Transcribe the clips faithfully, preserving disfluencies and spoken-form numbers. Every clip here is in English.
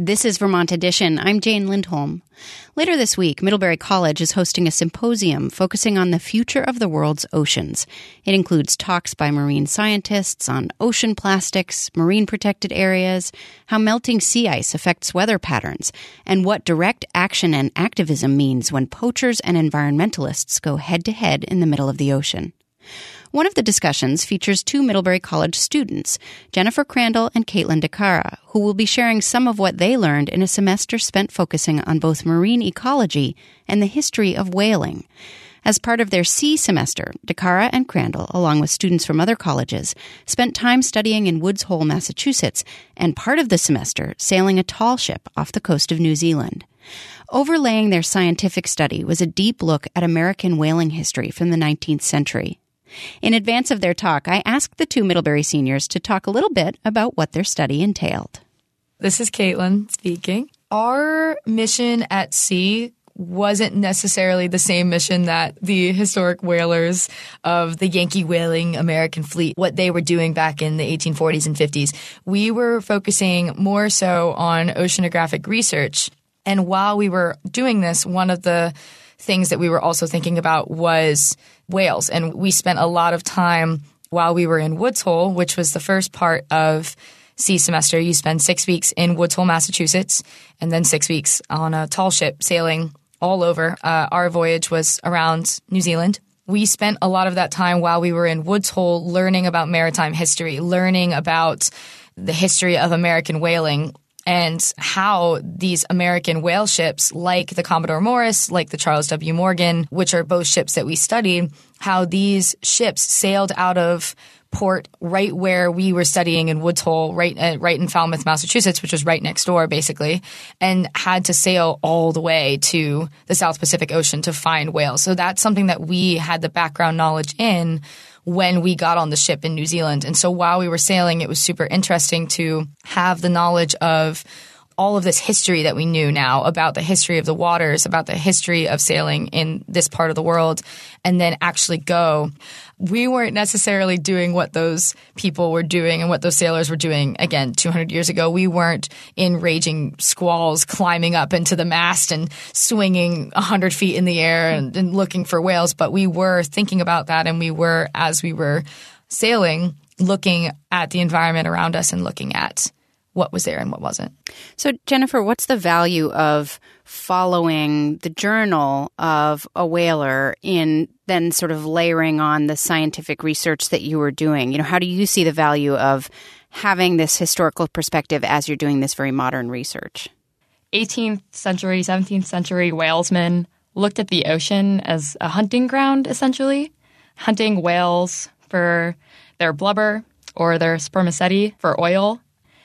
This is Vermont Edition. I'm Jane Lindholm. Later this week, Middlebury College is hosting a symposium focusing on the future of the world's oceans. It includes talks by marine scientists on ocean plastics, marine protected areas, how melting sea ice affects weather patterns, and what direct action and activism means when poachers and environmentalists go head-to-head in the middle of the ocean. One of the discussions features two Middlebury College students, Jennifer Crandall and Caitlin DeCara, who will be sharing some of what they learned in a semester spent focusing on both marine ecology and the history of whaling. As part of their sea semester, DeCara and Crandall, along with students from other colleges, spent time studying in Woods Hole, Massachusetts, and part of the semester sailing a tall ship off the coast of New Zealand. Overlaying their scientific study was a deep look at American whaling history from the nineteenth century. In advance of their talk, I asked the two Middlebury seniors to talk a little bit about what their study entailed. This is Caitlin speaking. Our mission at sea wasn't necessarily the same mission that the historic whalers of the Yankee whaling American fleet, what they were doing back in the eighteen forties and fifties. We were focusing more so on oceanographic research. And while we were doing this, one of the things that we were also thinking about was whales. And we spent a lot of time while we were in Woods Hole, which was the first part of sea semester. You spend six weeks in Woods Hole, Massachusetts, and then six weeks on a tall ship sailing all over. Uh, our voyage was around New Zealand. We spent a lot of that time while we were in Woods Hole learning about maritime history, learning about the history of American whaling, and how these American whale ships, like the Commodore Morris, like the Charles W. Morgan, which are both ships that we studied, how these ships sailed out of port right where we were studying in Woods Hole, right, uh, right in Falmouth, Massachusetts, which was right next door, basically, and had to sail all the way to the South Pacific Ocean to find whales. So that's something that we had the background knowledge in when we got on the ship in New Zealand. And so while we were sailing, it was super interesting to have the knowledge of all of this history that we knew now about the history of the waters, about the history of sailing in this part of the world, and then actually go. We weren't necessarily doing what those people were doing and what those sailors were doing, again, two hundred years ago. We weren't in raging squalls climbing up into the mast and swinging one hundred feet in the air and, and looking for whales, but we were thinking about that, and we were, as we were sailing, looking at the environment around us and looking at what was there and what wasn't. So, Jennifer, what's the value of following the journal of a whaler in then sort of layering on the scientific research that you were doing? You know, how do you see the value of having this historical perspective as you're doing this very modern research? eighteenth century, seventeenth century whalesmen looked at the ocean as a hunting ground, essentially, hunting whales for their blubber or their spermaceti for oil.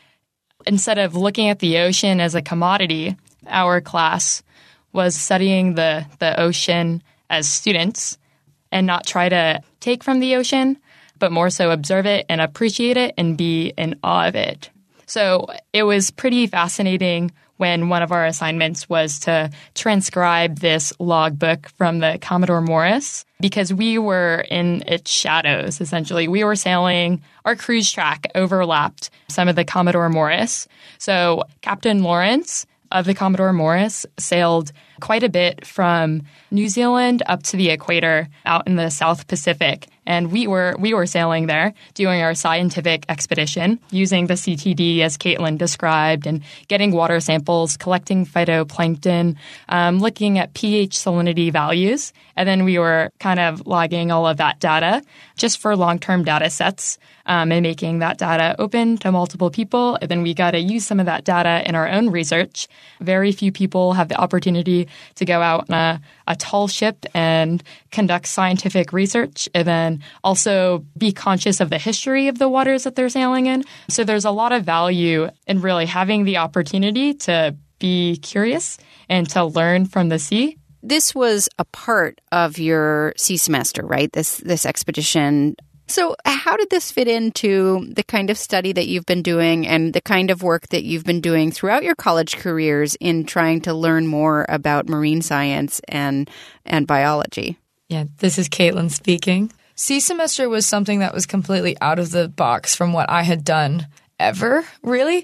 Instead of looking at the ocean as a commodity, our class was studying the, the ocean as students and not try to take from the ocean, but more so observe it and appreciate it and be in awe of it. So it was pretty fascinating when one of our assignments was to transcribe this logbook from the Commodore Morris, because we were in its shadows, essentially. We were sailing, our cruise track overlapped some of the Commodore Morris. So Captain Lawrence of the Commodore Morris sailed quite a bit from New Zealand up to the equator out in the South Pacific. And we were we were sailing there, doing our scientific expedition, using the C T D as Caitlin described, and getting water samples, collecting phytoplankton, um, looking at pH salinity values. And then we were kind of logging all of that data just for long-term data sets um, and making that data open to multiple people. And then we got to use some of that data in our own research. Very few people have the opportunity to go out on a, a tall ship and conduct scientific research, and then also be conscious of the history of the waters that they're sailing in. So there's a lot of value in really having the opportunity to be curious and to learn from the sea. This was a part of your sea semester, right? This this expedition. So how did this fit into the kind of study that you've been doing and the kind of work that you've been doing throughout your college careers in trying to learn more about marine science and and biology? Yeah, this is Caitlin speaking. Sea semester was something that was completely out of the box from what I had done ever, really.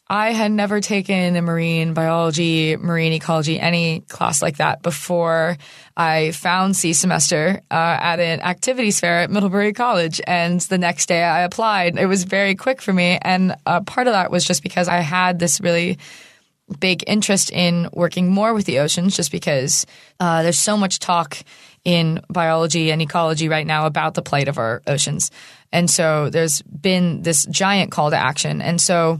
I had never taken a marine biology, marine ecology, any class like that before I found Sea Semester uh, at an activities fair at Middlebury College. And the next day I applied. It was very quick for me. And uh, part of that was just because I had this really big interest in working more with the oceans, just because uh, there's so much talk in biology and ecology right now about the plight of our oceans. And so there's been this giant call to action. And so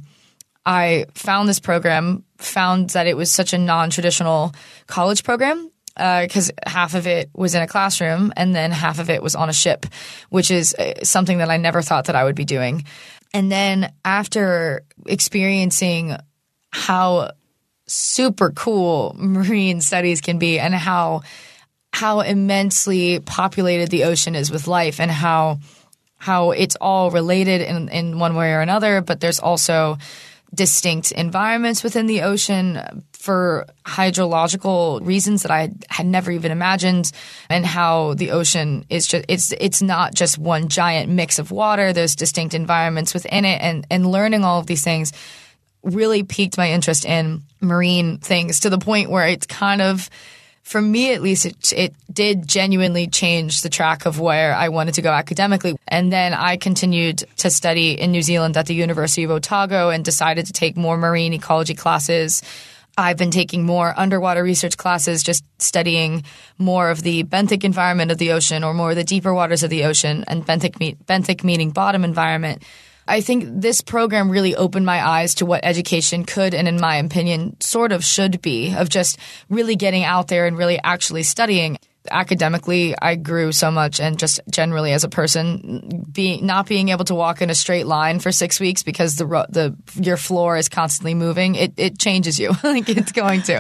I found this program, found that it was such a non-traditional college program because uh, half of it was in a classroom and then half of it was on a ship, which is uh, something that I never thought that I would be doing. And then after experiencing how super cool marine studies can be and how how immensely populated the ocean is with life and how how it's all related in, in one way or another, but there's also distinct environments within the ocean for hydrological reasons that I had never even imagined, and how the ocean is just it's it's not just one giant mix of water. There's distinct environments within it, and and learning all of these things really piqued my interest in marine things to the point where it's kind of, for me at least, it, it did genuinely change the track of where I wanted to go academically. And then I continued to study in New Zealand at the University of Otago and decided to take more marine ecology classes. I've been taking more underwater research classes, just studying more of the benthic environment of the ocean or more of the deeper waters of the ocean, and benthic, me- benthic meaning bottom environment. I think this program really opened my eyes to what education could and, in my opinion, sort of should be, of just really getting out there and really actually studying. Academically, I grew so much, and just generally as a person, being not being able to walk in a straight line for six weeks because the the your floor is constantly moving, it, it changes you. Like it's going to.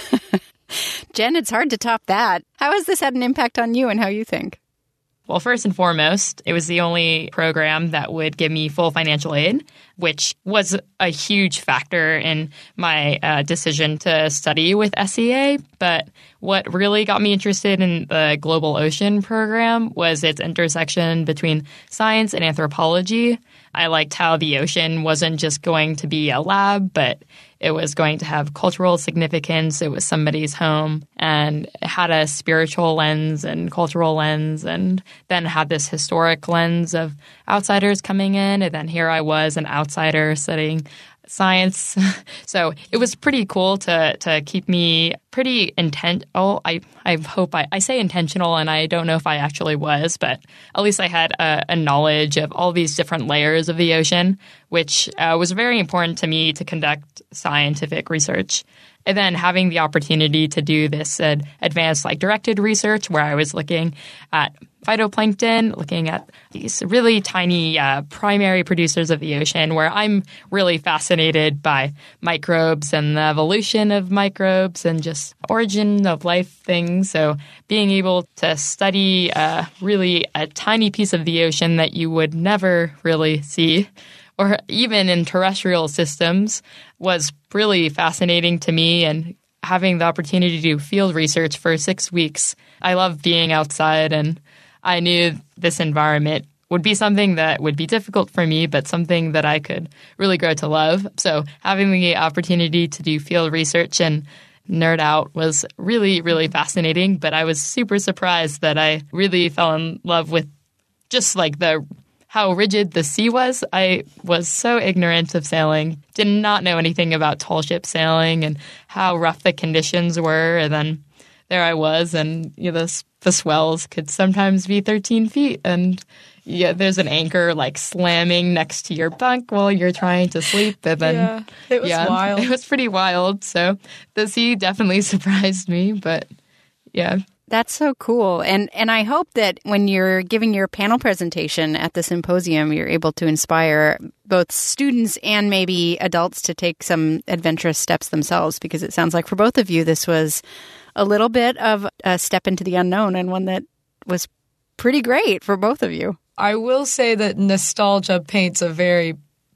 Jen, it's hard to top that. How has this had an impact on you and how you think? Well, first and foremost, it was the only program that would give me full financial aid, which was a huge factor in my uh, decision to study with S E A. But what really got me interested in the Global Ocean program was its intersection between science and anthropology. I liked how the ocean wasn't just going to be a lab, but it was going to have cultural significance. It was somebody's home, and it had a spiritual lens and cultural lens, and then had this historic lens of outsiders coming in. And then here I was, an outsider studying science. So it was pretty cool to to keep me pretty intent. Oh, I, I hope I, I say intentional, and I don't know if I actually was, but at least I had a, a knowledge of all these different layers of the ocean, which uh, was very important to me to conduct scientific research. And then having the opportunity to do this uh, advanced, like directed research, where I was looking at phytoplankton, looking at these really tiny uh, primary producers of the ocean, where I'm really fascinated by microbes and the evolution of microbes and just origin of life things. So being able to study uh, really a tiny piece of the ocean that you would never really see, or even in terrestrial systems, was really fascinating to me. And having the opportunity to do field research for six weeks, I love being outside, and I knew this environment would be something that would be difficult for me, but something that I could really grow to love. So having the opportunity to do field research and nerd out was really, really fascinating. But I was super surprised that I really fell in love with just like the how rigid the sea was. I was so ignorant of sailing, did not know anything about tall ship sailing and how rough the conditions were. And then there I was, and you know, the, the swells could sometimes be thirteen feet. And yeah, there's an anchor like slamming next to your bunk while you're trying to sleep. And then yeah, it was yeah, wild. It was pretty wild. So the sea definitely surprised me, but yeah. That's so cool. And and I hope that when you're giving your panel presentation at the symposium, you're able to inspire both students and maybe adults to take some adventurous steps themselves, because it sounds like for both of you, this was a little bit of a step into the unknown, and one that was pretty great for both of you. I will say that nostalgia paints a very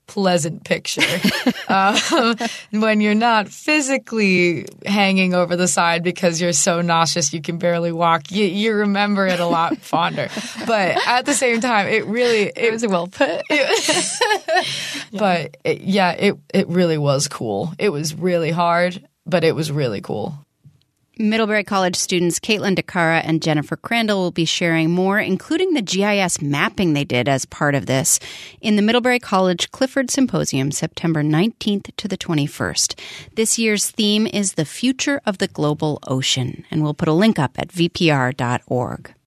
pleasant picture. um, when you're not physically hanging over the side because you're so nauseous you can barely walk, you, you remember it a lot fonder. But at the same time, it really it, It was well put. It, but it, yeah, it it really was cool. It was really hard, but it was really cool. Middlebury College students Caitlin DeCara and Jennifer Crandall will be sharing more, including the G I S mapping they did as part of this, in the Middlebury College Clifford Symposium, September nineteenth to the twenty-first. This year's theme is the future of the global ocean, and we'll put a link up at v p r dot org.